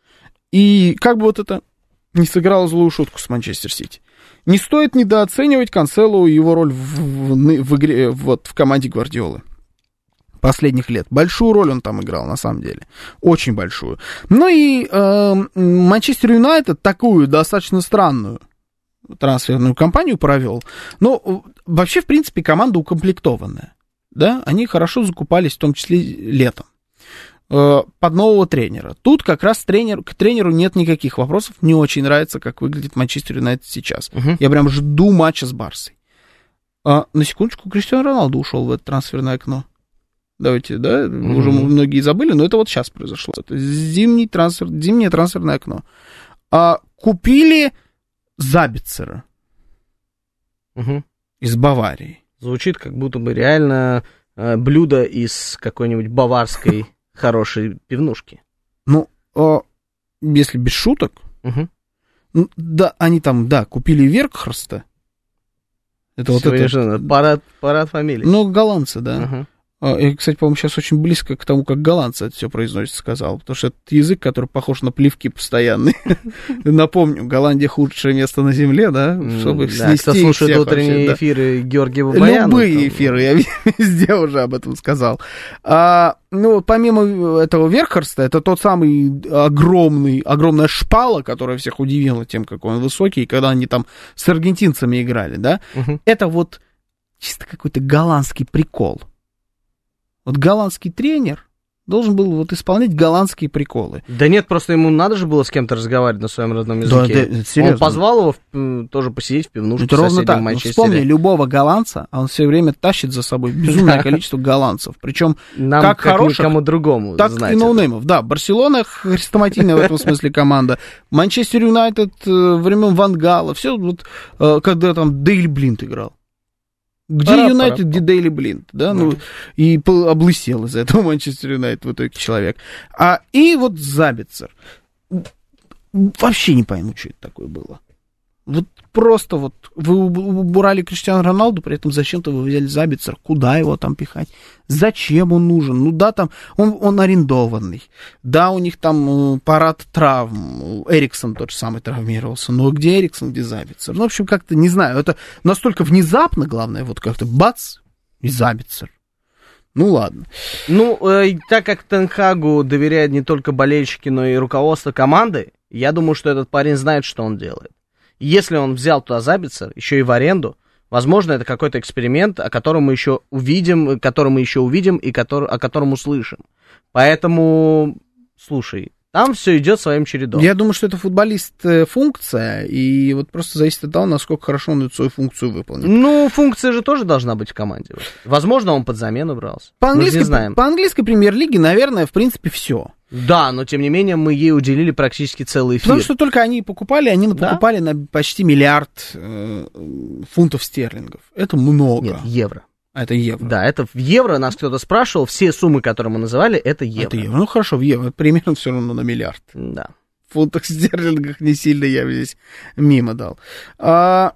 D: И как бы вот это не сыграло злую шутку с Манчестер Сити. Не стоит недооценивать Кансело и его роль в, в, в игре, вот, в команде Гвардиолы последних лет. Большую роль он там играл, на самом деле. Очень большую. Ну и э, Манчестер Юнайтед такую достаточно странную трансферную кампанию провел. Но вообще, в принципе, команда укомплектованная. Да? Они хорошо закупались, в том числе летом. Под нового тренера. Тут как раз тренер, к тренеру нет никаких вопросов. Мне очень нравится, как выглядит Манчестер Юнайтед сейчас. Uh-huh. Я прям жду матча с Барсой. А, на секундочку, Криштиану Роналду ушел в это трансферное окно. Давайте, да, uh-huh. уже многие забыли, но это вот сейчас произошло. Это зимний трансфер, зимнее трансферное окно. А, купили Забицера uh-huh. из Баварии.
E: Звучит как будто бы реально э, блюдо из какой-нибудь баварской хорошей пивнушки.
D: Ну, а, если без шуток,
E: угу.
D: ну, да, они там, да, купили Веркхорста. Это вот это.
E: Парад, парад фамилий.
D: Ну, голландцы, да.
E: Угу.
D: Я, кстати, по-моему, сейчас очень близко к тому, как голландцы это все произносят, сказал. Потому что это язык, который похож на плевки постоянные. Напомню, Голландия худшее место на земле, да? Чтобы снести.
E: Кто слушает утренние эфиры Георгия Бабаяна.
D: Любые эфиры, я везде уже об этом сказал. Ну, помимо этого Верхорста, это тот самый огромный, огромная шпала, которая всех удивила тем, какой он высокий, когда они там с аргентинцами играли, да? Это вот чисто какой-то голландский прикол. Вот голландский тренер, должен был вот исполнять голландские приколы.
E: Да нет, просто ему надо же было с кем-то разговаривать на своем родном языке. Да, да, он позвал его в, тоже посидеть в пивнушке в соседнем Манчестере.
D: Вспомни любого голландца, он все время тащит за собой безумное количество голландцев. Причем
E: нам,
D: как,
E: как
D: хороших,
E: никому другому,
D: так и ноунеймов. Да, Барселона хрестоматийная в этом смысле команда. Манчестер Юнайтед времен Ван Гала. Все вот, когда там Дейли Блинд играл. Где Юнайтед, где Дейли Блинд, да, ну, и облысел из-за этого Манчестер Юнайтед в итоге человек. А, и вот Забицер. Вообще не пойму, что это такое было. Вот просто вот вы убрали Криштиану Роналду, при этом зачем-то вы взяли Забицер, куда его там пихать, зачем он нужен, ну да, там, он, он арендованный, да, у них там парад травм, Эриксон тот же самый травмировался, но где Эриксон, где Забицер, ну, в общем, как-то, не знаю, это настолько внезапно, главное, вот как-то бац, и Забицер. Ну, ладно.
E: Ну, э, так как Тен Хагу доверяют не только болельщики, но и руководство команды, я думаю, что этот парень знает, что он делает. Если он взял туда Забицер, еще и в аренду, возможно, это какой-то эксперимент, о котором мы еще увидим, который мы еще увидим и который, о котором услышим. Поэтому, слушай, там все идет своим чередом.
D: Я думаю, что это футболист-функция, и вот просто зависит от того, насколько хорошо он эту свою функцию выполнит.
E: Ну, функция же тоже должна быть в команде. Возможно, он под замену брался.
D: По английской, по английской премьер-лиге, наверное, в принципе, все.
E: Да, но тем не менее мы ей уделили практически целый эфир.
D: Потому что только они покупали, они да? покупали на почти миллиард э, фунтов стерлингов. Это много.
E: Нет, евро.
D: А это евро.
E: Да, это в евро, нас кто-то спрашивал, все суммы, которые мы называли, это евро.
D: Это евро. Ну хорошо, в евро, примерно все равно на миллиард.
E: Да.
D: В фунтах стерлингах не сильно я здесь мимо дал. А,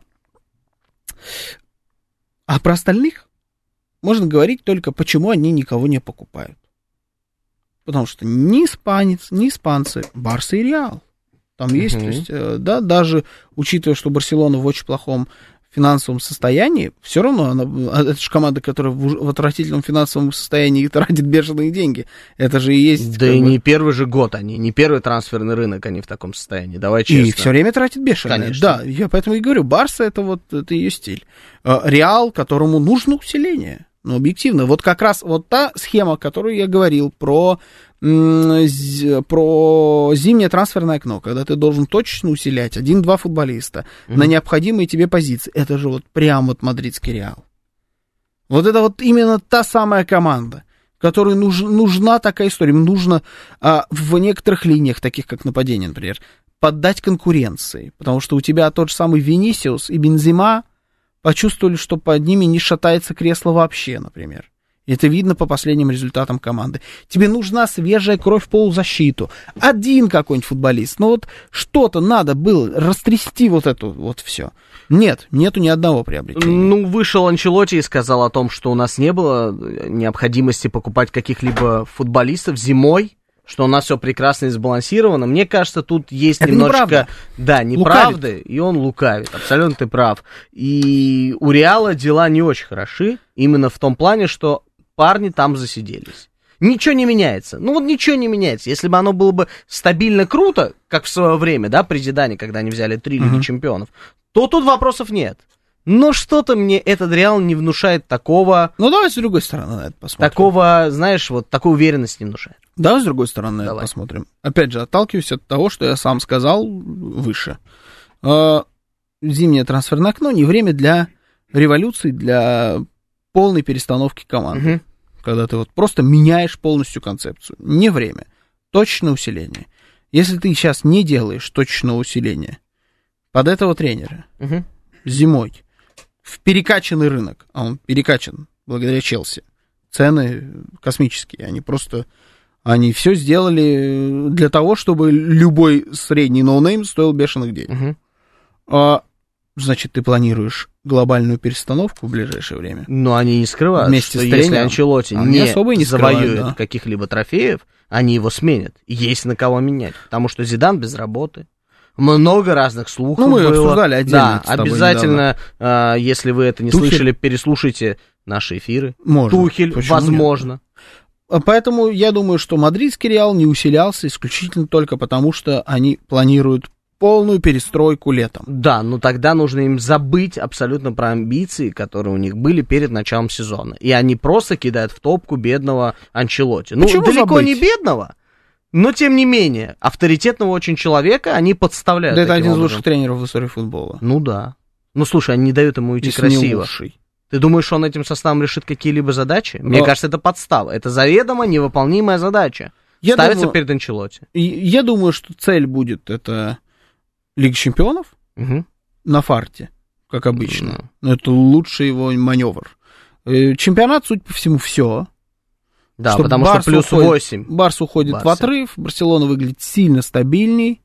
D: а про остальных можно говорить только, почему они никого не покупают. Потому что ни испанец, ни испанцы, Барса и Реал. Там есть, uh-huh. то есть, да, даже учитывая, что Барселона в очень плохом финансовом состоянии, все равно она, это же команда, которая в, в отвратительном финансовом состоянии тратит бешеные деньги. Это же и есть...
E: Да и бы... не первый же год они, не первый трансферный рынок они в таком состоянии, давай честно.
D: И все время тратит бешеные. Конечно. Да, я поэтому и говорю, Барса это вот, это ее стиль. Реал, которому нужно усиление. Ну, объективно. Вот как раз вот та схема, которую я говорил про, м- з- про зимнее трансферное окно, когда ты должен точечно усилять один-два футболиста mm-hmm. на необходимые тебе позиции. Это же вот прям вот мадридский Реал. Вот это вот именно та самая команда, которой нуж- нужна такая история. Им нужно а, в некоторых линиях, таких как нападение, например, поддать конкуренции. Потому что у тебя тот же самый Винисиус и Бензема почувствовали, что под ними не шатается кресло вообще, например. И это видно по последним результатам команды. Тебе нужна свежая кровь в полузащиту. Один какой-нибудь футболист. Ну вот что-то надо было растрясти вот это вот все. Нет, нету ни одного приобретения.
E: Ну, вышел Анчелотти и сказал о том, что у нас не было необходимости покупать каких-либо футболистов зимой, что у нас все прекрасно и сбалансировано. Мне кажется, тут есть это немножечко... Неправда. Да, неправды, и он лукавит. Абсолютно ты прав. И у Реала дела не очень хороши, именно в том плане, что парни там засиделись. Ничего не меняется. Ну вот ничего не меняется. Если бы оно было бы стабильно круто, как в свое время, да, при Зидане, когда они взяли три Лиги uh-huh. чемпионов, то тут вопросов нет. Но что-то мне этот Реал не внушает такого...
D: Ну, давай с другой стороны на это посмотрим.
E: Такого, знаешь, вот такой уверенности не внушает.
D: Давай с другой стороны на это посмотрим. Опять же, отталкиваюсь от того, что я сам сказал выше. Зимнее трансферное окно не время для революции, для полной перестановки команды. Угу. Когда ты вот просто меняешь полностью концепцию. Не время. Точное усиление. Если ты сейчас не делаешь точного усиления под этого тренера угу. зимой, в перекачанный рынок, а он перекачан благодаря Челси, цены космические, они просто, они все сделали для того, чтобы любой средний ноунейм стоил бешеных денег. Угу. А, значит, ты планируешь глобальную перестановку в ближайшее время?
E: Но они не скрывают, вместе что с если Анчелотти не, особо не завоюет да. каких-либо трофеев, они его сменят. Есть на кого менять, потому что Зидан без работы. Много разных слухов
D: ну, мы
E: было.
D: обсуждали отдельно.
E: Да, обязательно, э, если вы это не Тухель. слышали, переслушайте наши эфиры.
D: Можно.
E: Тухель, Почему возможно.
D: Нет? Поэтому я думаю, что мадридский Реал не усилялся исключительно только потому, что они планируют полную перестройку летом.
E: Да, но тогда нужно им забыть абсолютно про амбиции, которые у них были перед началом сезона. И они просто кидают в топку бедного Анчелотти. Ну,
D: Почему
E: далеко
D: забыть?
E: не бедного, но тем не менее, авторитетного очень человека они подставляют.
D: Да это один
E: образом.
D: из лучших тренеров в истории футбола.
E: Ну да. Ну слушай, они не дают ему уйти
D: Если не
E: красиво.
D: лучший.
E: Ты думаешь, что он этим составом решит какие-либо задачи? Мне
D: Но...
E: кажется, это подстава. Это заведомо невыполнимая задача.
D: Я
E: Ставится
D: думаю,
E: перед Анчелотти.
D: Я думаю, что цель будет это Лига чемпионов
E: Угу.
D: на фарте, как обычно.
E: Mm.
D: Но это лучший его маневр. Чемпионат, судя по всему, все.
E: Да,
D: что
E: потому
D: Барс
E: что плюс
D: уходит,
E: восемь.
D: Барс уходит
E: Барса.
D: в отрыв, Барселона выглядит сильно стабильней.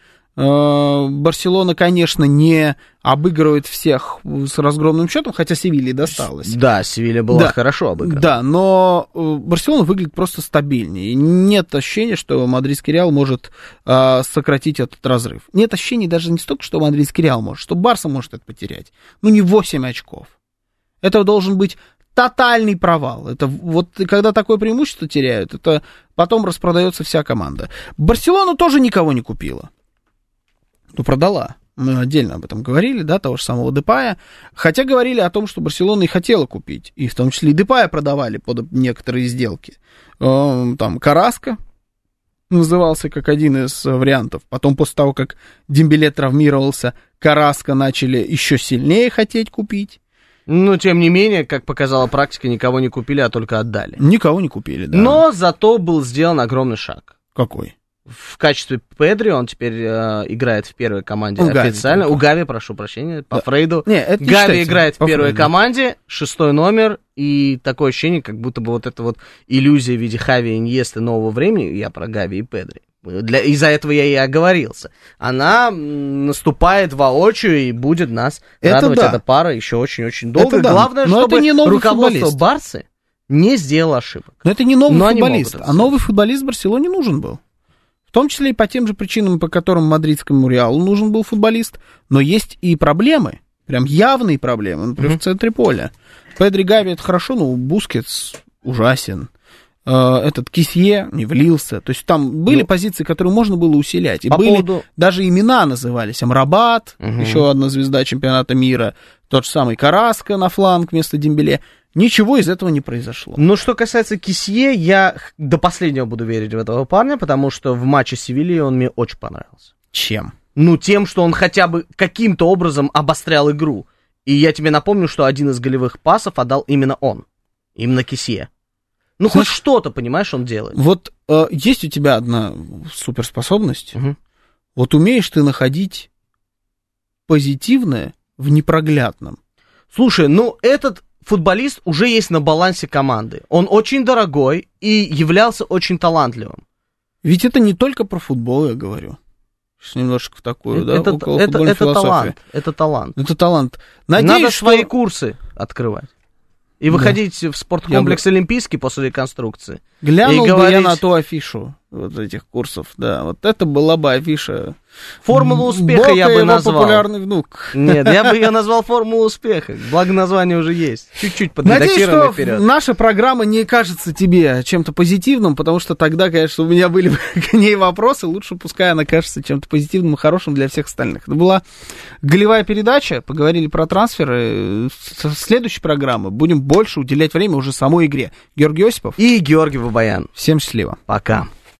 D: Барселона, конечно, не обыгрывает всех с разгромным счетом, хотя Севилье досталось.
E: Да, Севилья была
D: Да.
E: хорошо обыграна.
D: Да, но Барселона выглядит просто стабильнее. Нет ощущения, что мадридский Реал может э, сократить этот разрыв. Нет ощущения даже не столько, что мадридский Реал может, что Барса может это потерять. Ну, не восемь очков. Это должен быть тотальный провал. Это вот когда такое преимущество теряют, это потом распродается вся команда. Барселона тоже никого не купила. Ну, продала. Мы отдельно об этом говорили, да, того же самого Депая. Хотя говорили о том, что Барселона и хотела купить. И в том числе и Депая продавали под некоторые сделки. Там Караско назывался как один из вариантов. Потом, после того, как Дембеле травмировался, Караско начали еще сильнее хотеть купить.
E: Но, тем не менее, как показала практика, никого не купили, а только отдали.
D: Никого не купили, да.
E: Но зато был сделан огромный шаг.
D: Какой?
E: В качестве Педри он теперь э, играет в первой команде
D: У Гави,
E: официально.
D: только.
E: У Гави, прошу прощения, по
D: Да.
E: Фрейду.
D: Не, это не
E: Гави
D: считается,
E: играет в
D: по
E: первой
D: Фрейду.
E: команде, шестой номер, и такое ощущение, как будто бы вот эта вот иллюзия в виде Хави и Иньесты нового времени, я про Гави и Педри, для, из-за этого я и оговорился, она м, наступает воочию и будет нас
D: Это
E: радовать,
D: да.
E: эта пара, еще очень-очень долго.
D: Это да.
E: Главное,
D: Но
E: чтобы
D: это не новый
E: руководство
D: футболист.
E: Барсы не сделало ошибок.
D: Но это не новый
E: Но они
D: футболист,
E: могут это
D: а новый футболист Барселоне нужен был. В том числе и по тем же причинам, по которым мадридскому Реалу нужен был футболист. Но есть и проблемы, прям явные проблемы, например, mm-hmm. в центре поля. Педри, Гави это хорошо, но Бускетс ужасен. Этот Кисье не влился. То есть там были ну, позиции, которые можно было усилять. И были поводу... даже имена назывались. Амрабат, угу. еще одна звезда чемпионата мира. Тот же самый Караско на фланг вместо Дембеле. Ничего из этого не произошло.
E: Ну, что касается Кисье, я до последнего буду верить в этого парня, потому что в матче с Севильей он мне очень понравился.
D: Чем?
E: Ну, тем, что он хотя бы каким-то образом обострял игру. И я тебе напомню, что один из голевых пасов отдал именно он. Именно Кисье. Ну, Знаешь, хоть что-то, понимаешь, он делает.
D: Вот э, есть у тебя одна суперспособность.
E: Угу.
D: Вот умеешь ты находить позитивное в непроглядном.
E: Слушай, ну, этот футболист уже есть на балансе команды. Он очень дорогой и являлся очень талантливым.
D: Ведь это не только про футбол, я говорю. Немножко в такую,
E: это,
D: да,
E: около это, это талант. Это талант.
D: Это талант. Надеюсь,
E: Надо
D: что...
E: свои курсы открывать. И выходить да. в спорткомплекс
D: бы...
E: Олимпийский после реконструкции.
D: Глянул
E: и
D: бы
E: говорить...
D: я на ту афишу вот этих курсов, да. Вот это была бы афиша.
E: Формула успеха
D: Бока
E: я бы
D: его
E: назвал.
D: Популярный внук.
E: Нет, я бы ее назвал формула успеха. Благо название уже есть. Чуть-чуть подредактированное вперед.
D: Наша программа не кажется тебе чем-то позитивным, потому что тогда, конечно, у меня были к ней вопросы. Лучше пускай она кажется чем-то позитивным и хорошим для всех остальных. Это была голевая передача. Поговорили про трансферы. С следующей программы будем больше уделять время уже самой игре. Георгий Осипов
E: и Георгий Бабаян.
D: Всем счастливо.
E: Пока.